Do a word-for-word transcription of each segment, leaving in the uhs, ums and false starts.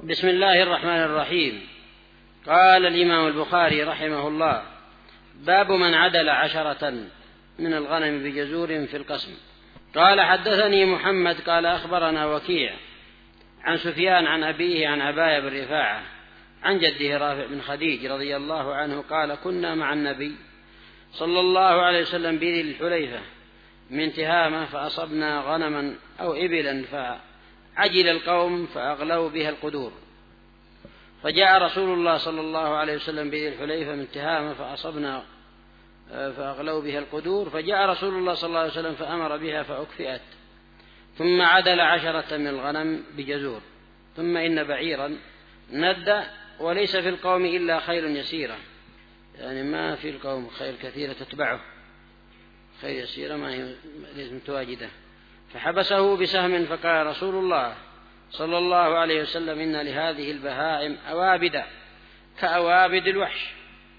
بسم الله الرحمن الرحيم. قال الإمام البخاري رحمه الله: باب من عدل عشرة من الغنم بجزور في القسم. قال: حدثني محمد قال أخبرنا وكيع عن سفيان عن أبيه عن عباية بن رفاعة عن جده رافع بن خديج رضي الله عنه قال: كنا مع النبي صلى الله عليه وسلم بذي الحليفة من تهامة فأصبنا غنما أو إبلا فعجل القوم فأغلوا بها القدور، فجاء رسول الله صلى الله عليه وسلم بذي الحليفة من تهامة فأصبنا فأغلوا بها القدور، فجاء رسول الله صلى الله عليه وسلم فأمر بها فأكفئت، ثم عدل عشرة من الغنم بجزور، ثم إن بعيرا ند وليس في القوم إلا خيل يسيرة، يعني ما في القوم خيل كثيرة تتبعه، خيل يسيرة ما هي متواجدة، فحبسه بسهم فقال رسول الله صلى الله عليه وسلم: إن لهذه البهائم أوابد كأوابد الوحش،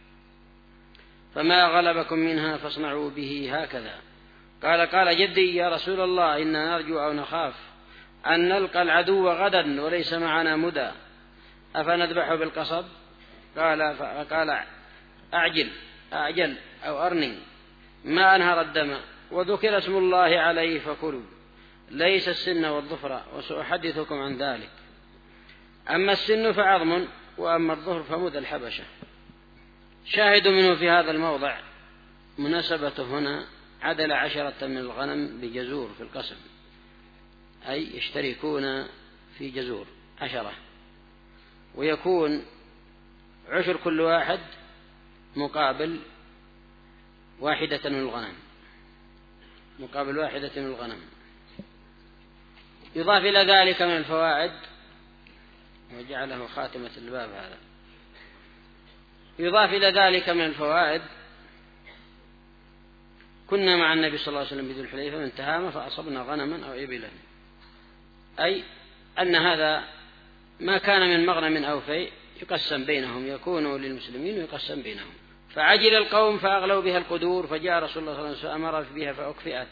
فما غلبكم منها فاصنعوا به هكذا. قال: قال جدي: يا رسول الله، إنا نرجو أو نخاف أن نلقى العدو غدا وليس معنا مدى، أفنذبح بالقصب؟ قال فقال: أعجل أعجل أو أرني ما أنهر الدم وذكر اسم الله عليه فكلوا، ليس السن والظفر، وسأحدثكم عن ذلك. أما السن فعظم، وأما الظهر فمد الحبشة. شاهد منه في هذا الموضع مناسبته هنا عدل عشرة من الغنم بجزور في القسم، أي يشتركون في جزور عشرة، ويكون عشر كل واحد مقابل واحدة من الغنم، مقابل واحدة من الغنم. يضاف إلى ذلك من الفوائد، وجعله خاتمة الباب هذا، يضاف إلى ذلك من الفوائد: كنا مع النبي صلى الله عليه وسلم بذي الحليفة من تهامة فأصبنا غنما أو إبلا، أي أن هذا ما كان من مغنم أو فيء يقسم بينهم، يكون للمسلمين ويقسم بينهم. فعجل القوم فأغلوا بها القدور، فجاء رسول الله صلى الله عليه وسلم فأمر بها فأكفئت،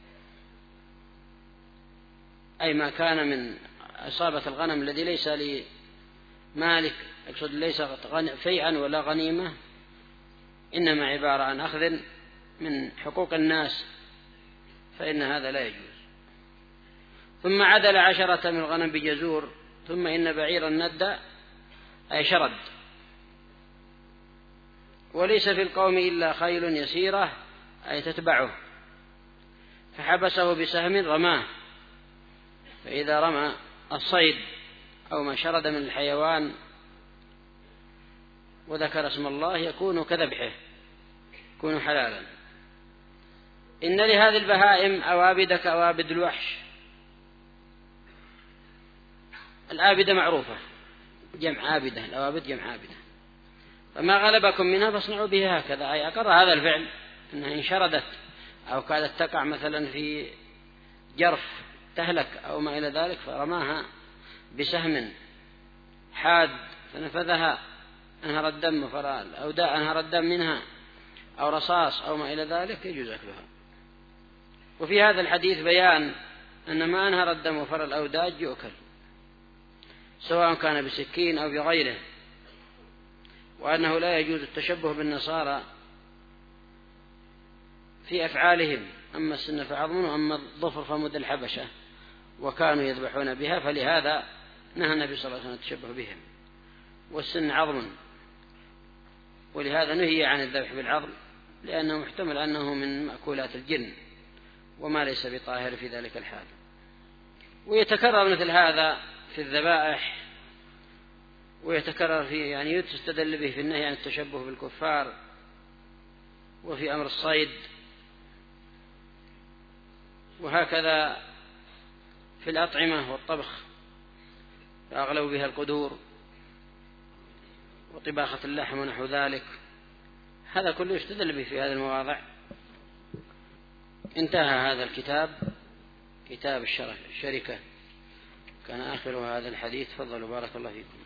أي ما كان من إصابة الغنم الذي ليس لمالك، أقصد ليس فيئا ولا غنيمة، إنما عبارة عن أخذ من حقوق الناس، فإن هذا لا يجوز. ثم عدل عشرة من الغنم بجزور، ثم إن بعيرا ند أي شرد، وليس في القوم إلا خيل يسيرة أي تتبعه، فحبسه بسهم رماه، فإذا رمى الصيد أو ما شرد من الحيوان وذكر اسم الله يكون كذبحه، يكون حلالا. إن لهذه البهائم أوابد كأوابد الوحش. الآبدة معروفة، جمع آبدة، الأوابد جمع آبدة. فما غلبكم منها فاصنعوا به هكذا، أي أقر هذا الفعل أنها إن شردت أو كادت تقع مثلا في جرف تهلك أو ما إلى ذلك، فرماها بسهم حاد فنفذها أنهر الدم، فرى الأوداء أنهر الدم منها، أو رصاص أو ما إلى ذلك، يجوز أكلها. وفي هذا الحديث بيان أن ما أنهر الدم وفر الأوداج يؤكل، سواء كان بسكين أو بغيره، وأنه لا يجوز التشبه بالنصارى في أفعالهم، أما السن فعظم وأما الظفر فمد الحبشة، وكانوا يذبحون بها، فلهذا نهى النبي صلى الله عليه وسلم التشبه بهم. والسن عظم، ولهذا نهي عن الذبح بالعظم، لأنه محتمل أنه من مأكولات الجن، وما ليس بطاهر في ذلك الحال. ويتكرر مثل هذا في الذبائح، ويتكرر في يعني يستدل به في النهي عن التشبه بالكفار، وفي أمر الصيد، وهكذا في الأطعمة والطبخ فأغلوا بها القدور، وطباخة اللحم ونحو ذلك، هذا كله يستدل به في هذه المواضع. انتهى هذا الكتاب، كتاب الشركة، كان آخر هذا الحديث. تفضلوا بارك الله فيكم.